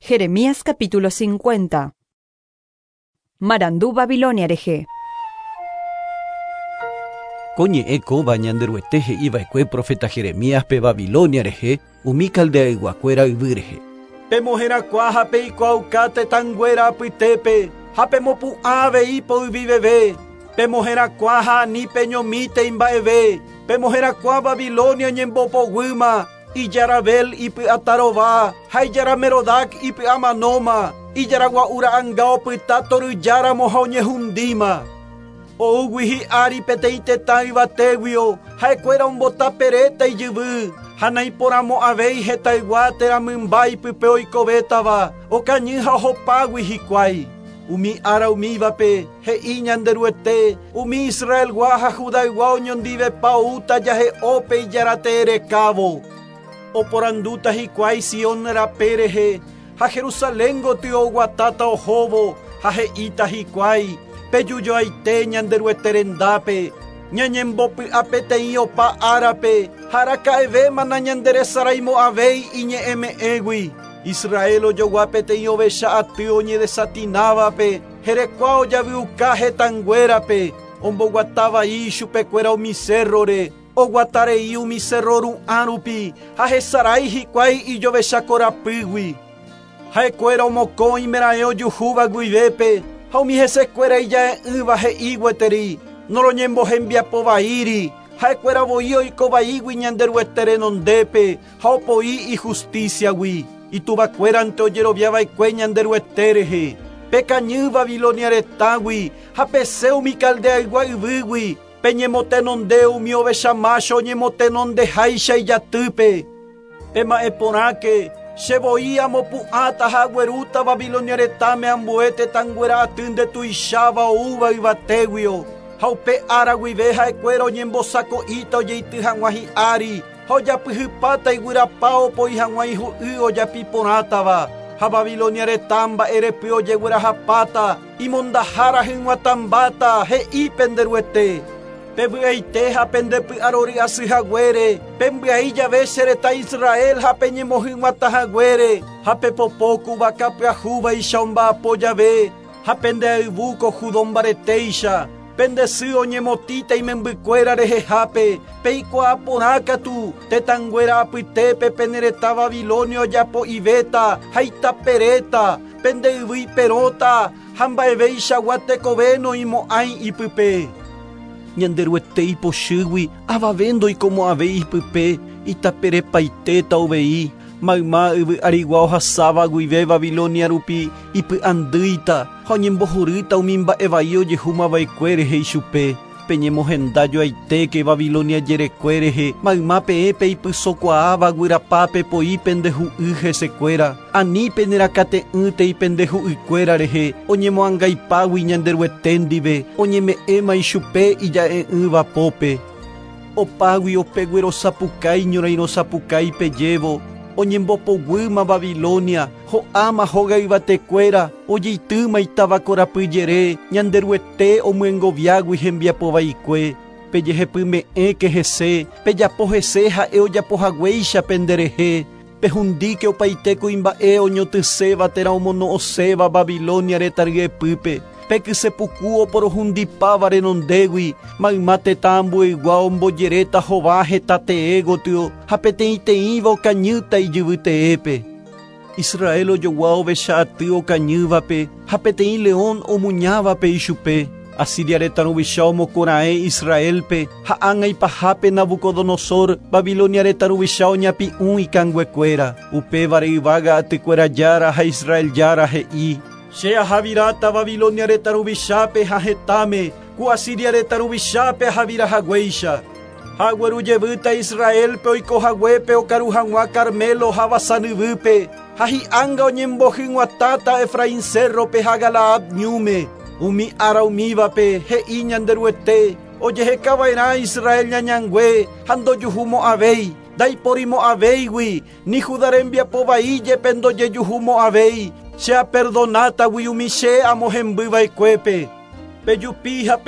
Jeremías capítulo 50. Marandú Babilonia reje. Coñe eco bañanderueteje iba ecue profeta Jeremías pe Babilonia reje, umical de aiguacuera y virge. Pe mojera cuaja pe icuaucate tanguera pitepe, hape mopu ave ipo viveve, pe mojera cuaja ni peñomite imbaeve, pe mojera cua Babilonia ñembopo guima, y Yarabel ipi atarova, hay Yaramerodak ipi amanoma, y Yaragua ura angao pitatoru yara mojaoñe hundima. O uguihi ari peteite tai batewio, hay cuera un bota pereta y yubu, hanai poramo avei hetaiguatera mumbai pipeo y cobetava, o cañija hopagui hiquai. Umi ara umivape, he iñanderuete, umi Israel guaja judaiguao ñondive pauta yahe ope y yaratere cabo. O poranduta hiquai Sion rapereje, ha Jerusalén gotio guatata o jobo, ha he ita hiquai, peyuyo aite ñanderueterendape, ñañembopi apeteio pa arape, harakaeve manañanderesaraimo avei iñe eme egui. Israel yo guapeteio besha atio ñe desatinavape, jerecuao ya viucaje tanguerape, ombo guatava ishu pecuera o miserrore, o guatarei o miserrorum arupi, ha jesarai hiquai y yo besha corapigui. Ha ecuera o mocón y meraeo yujuba guivepe, ha umi jesecuera y ya iba he igueteri, no lo ñembo envia povairi, ha ecuera boio y cobaigui ñanderuetere nondepe, ha opoi y justicia gui. Y tu vacuera ante oyero viaba y cueñanderuetereje, pecañu Babilonia retagui, ha peseu mi caldea iguaibigui, peñemotenondeu mi oveshamacho ñemotenonde haisha y yatupe. Pema eporake, Sheboia mopuata hagueruta Babilonia retame ambuete tanguera atinde tu ishaba uva y batewio. Haupe araguiveja ecuero ñembosaco ita oyeiti hanguaji ari. Hoya pihipata y guirapao po ihanguai hu ya piponatava. Ha Babilonia retamba erepio yeguera japata. Y mondahara hinguatambata he ipenderuete. Pebuaite ha pendepi arori asihaguere. Pembiai ya vesereta Israel ha peñemohinguata haguere. Ha pepopoku bakape ajuba y shamba apoyave. Ha pendeaibuco judombareteisha. Pendecido ñemotita y membicuera rejejape, peicua aponaca tu, tetanguera apitepe, penereta Babilonio yapo ibeta, haita pereta, pendeivi perota, hambaeveisha guatecoveno y moai y pipe. Ñanderuete y poshigui, avavendo y como aveis pipe, itapere paiteta ovei. Magma ariguao hasava guive Babilonia rupi ipi anduita hoñembohurita umimba evaio yehuma vaikuereje chupe peñemo hendayo aite que Babilonia yerecuereje magma peepe ipi socoava guirapape poi pendeju ije secuera ani penerakate ute y pendeju icuerareje oñemo angaipagui ñanderuetendive oñeme ema y chupe y ya va pope opagui opeguero sapucai ñoraino sapucai pellevo oñembopo guima Babilonia, ho ama hoga ibatecuera, oyeituma itabacorapyere, ñanderuete o muengoviagui hembiapovaicue, pellejepyme que jese, peyapo jese ha'e ojapohagueicha pendereje, pehundique opaiteco imba'e oñotyseva tera omono'õséva Babilonia retargepype, peky sepukuo porohundipáva renondégui, maymate tambueiguao ombojereta hová hetate'e gotyo, ha peteĩteĩva okañýta ijyvyte'épe. Israel ojoguao vecha aty okañývape, ha peteĩ león omuñávape ichupe. Asiria reta ruvicha omokora'e Israelpe, ha ángaipahápe Nabucodonosor, Babilonia reta ruvicha oñapi'ũ ikanguekuéra, upévare yvága atykuéra jára ha Israel jára he'i. Shea havirata Babilonia retarubishape hajetame, Kuasiria retarubishape havira hagueisha. Hagueru yevuta Israel pe oiko haguepe okaruhangua Carmelo havasanuvype. Hahi anga oñembohynguatata Efraín cerro pe Hagalaad ñume. Umi ara umívape he'i ñanderuete. Ojehekava'erã Israel ñañangue, handojuhu avei. Daiporimo aveigui, ni judarembiapovaíje pendojejuhu avei. Sea perdonata wiumiche amohembyvaikuépe. Pejupiha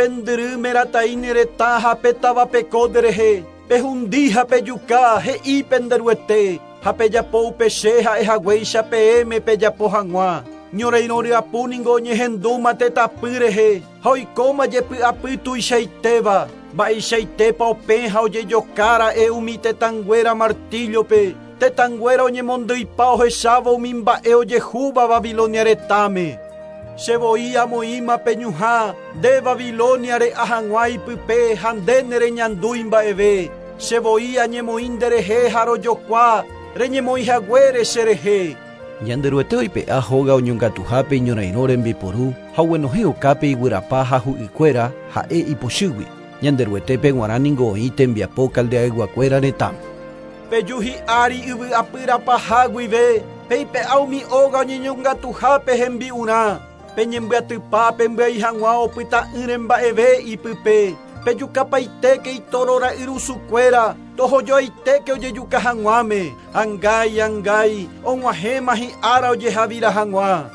pendyrymerataíne reta ha petava pekoderehe. Pehundiha pejuka he'i penderuete. hapejapo upeche ha'ehaguéicha peẽme pejapo hag̃ua. Ñorairõryapúningo oñehendúma tetapy rehe, ha oikóma jepy'apy tuichaitéva. Mba'eichaitépa opẽ ha ojejokára umi tetãnguéra martillope. Tetãnguéra oñemondýipa ohechávo umi mba'e ojehúva Babilonia retáme. Chevoi amoíma peñuhã nde Babiloniare ahag̃ua ipype ha ndéne reñandúi mba'eve. Chevoi añemoĩ nderehe ha rojokua reñemoĩhaguére cherehe. Ñanderuete oipe'a hóga oñongatuhápe ñorairõ rembiporu ha oguenohẽ okápe iguyrapa ha hu'ykuéra ha'e ipochýgui. Ñanderuetépe g̃uarãniko oĩ tembiapo kaldeaguakuéra retãme. Pejuhi ári yvy'apyrapaha guive, peipe'a umi óga oñeñongatuhápe hembi'urã. Peñembyatýpa pembyai hag̃ua opyta'ỹre mba'eve ipype. Pejukapaitéke itorora yrusukuéra, tohojoaitéke ojejuka hag̃uáme. Angai, og̃uahẽma hi'ára ojehavíra hag̃ua.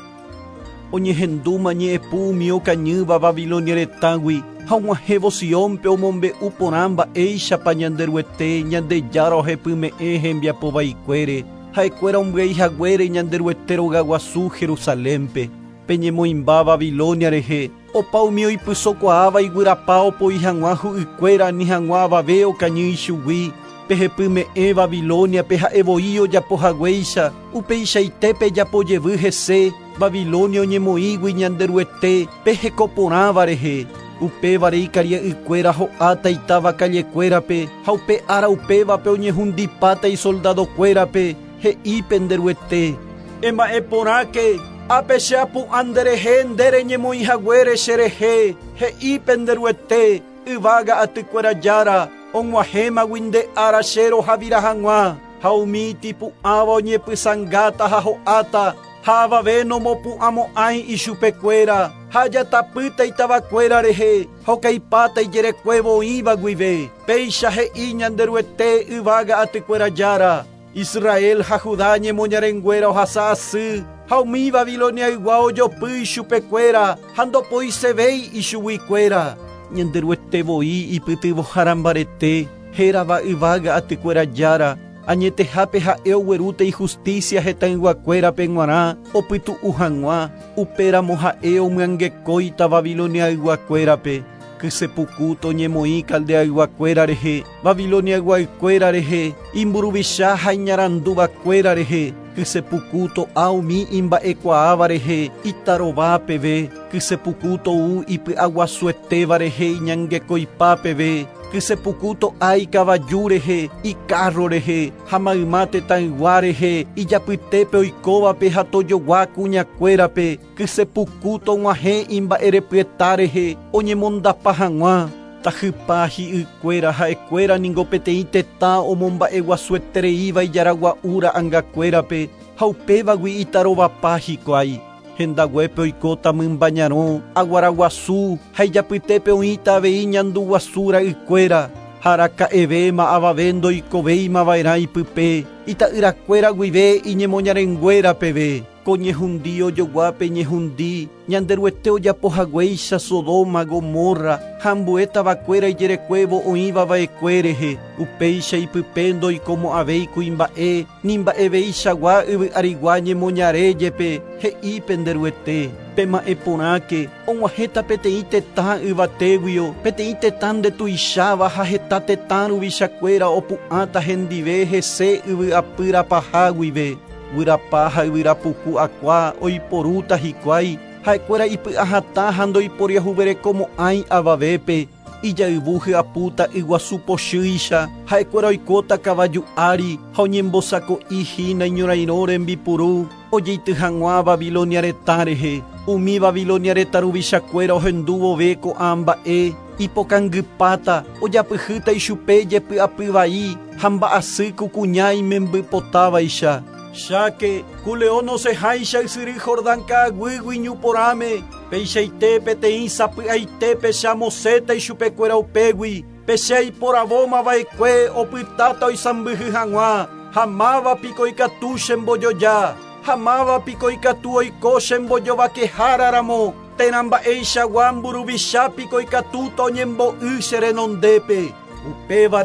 Oñehendúma ñe'ẽpu umi okañýva Babilonia retágui, ha og̃uahẽvo Siónpe omombe'u porã mba'éichapa ñanderuete ñandejára ohepyme'ẽ hembiapo vaikuére, ha'ekuéra ombyahihaguére ñanderuete rogaguasu Jerusalénpe. Peñemoĩmba Babilonia rehe, opa umi oipysokuaáva iguyrapa opoi hag̃ua hu'ykuéra ni hag̃ua avave okañy ichugui. Pehepyme'ẽ Babiloniape ha'evoi ojapohaguéicha, upeichaitépe japojevy hese. Babilonia oñemoĩgui ñanderuete pehekoporãva rehe. Upévare ikaria'ykuéra ho'áta itáva kallekuérape, ha upe ára upévape oñehundipáta isoldadokuérape, he'ípe nderuete: emba'eporãke ápe che apu'ã nderehe ndereñemoĩhaguére cherehe, he'ípe nderuete yvága atykuéra jára. Og̃uahẽmagui nde ára chéro havira hag̃ua, ha umi itipu'ãva oñepysangáta ha ho'áta, ha avave nomopu'ãmo'ãi ichupekuéra, ha ajatapýta itavakuéra rehe, ha okaipáta ijerekuévoíva guive. Péicha he'i ñanderuete yvága atykuéra jára. Israel ha Judá ñemoñarenguéra ohasa asy, ha umi Babilonia ygua ojopy ichupekuéra, ha ndopoisevéi ichuguikuéra. Ñanderuetevoi ipytyvohára mbarete, hérava yvága atykuéra jára. Añetehápe ha'e oguerúta ijusticia hetãyguakuérape g̃uarã opytu'u hag̃ua. Upéramo ha'e omyangekóita Babilonia yguakuérape. Kysepukuto oñemoĩ kaldeaguakuéra rehe, Babilonia yguakuéra rehe, imburuvicha ha iñarandúvakuéra rehe. Kysepukuto umi imba'ekuaáva rehe, itarovápeve. Kysepukuto ipy'aguasuetéva rehe, iñangekoipápeve. Kysepukuto ikavaju rehe, ikarro rehe, ha mayma tetãygua rehe, ijapytépe oikóvape ha tojogua kuñakuérape. Kysepukuto og̃uahẽ imba'erepyetã rehe, oñemondapa hag̃ua. Tahypa hi'ykuéra ha'ekuéra ningo peteĩ tetã omomba'eguasuetereíva ijaragua'úra angakuérape, ha upévagui itarovapa hikuái. Hendaguépe oikóta mymba ñarõ, aguaraguasu, ha ijapytépe oĩta avei ñanduguasúra ykuéra. Ha araka'evéma avave ndoikovéimava'erã ipype, ita'yrakuéra guive iñemoñarenguérapeve. Ko ñehundi ojoguápe ñehundi, ñanderuete ojapohaguéicha Sodoma, Gomorra, ha ambuetavakuéra ijerekuévo oĩvava'ekue rehe. Upéicha ipype ndoikomo'ãvéi kuimba'e, nimba'evéichagua yvy'arigua ñemoñaréjepe, he'ípe nderuete: pema'eporãke, og̃uahẽta peteĩ tetã yvatéguio, peteĩ tetã ndetuicháva ha heta tetã ruvichakuéra opu'ãta hendive hese yvy'apyrapaha guive. Yrapa ha yvyrapuku akua oiporúta hikuái, ha'ekuéra ipy'ahatã ha ndoiporiahuverekomo'ãi avavépe. Ijayvu hy'apúta yguasu pochýicha, ha'ekuéra oikóta kavaju ári ha oñembosako'i hína iñorairõ rembipuru. Ojeity hag̃ua Babilonia retã rehe, umi Babilonia reta ruvichakuéra ohendu vove ko'ã mba'e, ipokangypáta, ojapyhýta ichupe jepy'apy vai, ha mba'asy kukuña imembypotávaicha. Cháke kuleón osehãicha ysyry Jordán ka'aguýgui iñuporãme, peichaite peteĩ sapy'aitépe che amoséta ichupekuéra upégui, peche aiporavómava'ekue opytáta oisãmbyhy hag̃ua, ha mávapiko ikatu chembojoja, ha mávapiko ikatu oiko chembojovakeháraramo, térã mba'eichagua mburuvichápiko ikatúta oñembo'y che renondépe. Upévare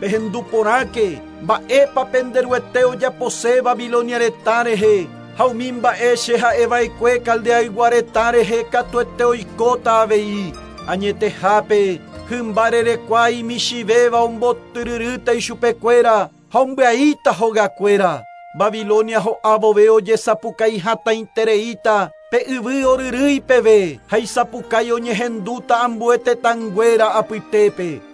pehendu porake, mba'épa penderuete ojapose Babilonia retárehe, haumi mba'éche ha'eva'ekue Kaldea retárehe katuete oikóta avei, añetehápe hymba rerekuái michivéva ombotyryrýta ichupekuéra, ha ombya'íta hogakuéra. Babilonia ho'ávove ojesapukai hataitereíta pe yvy oryrýi peve, ha isapukai oñehendúta ambue tetãnguéra apytépe.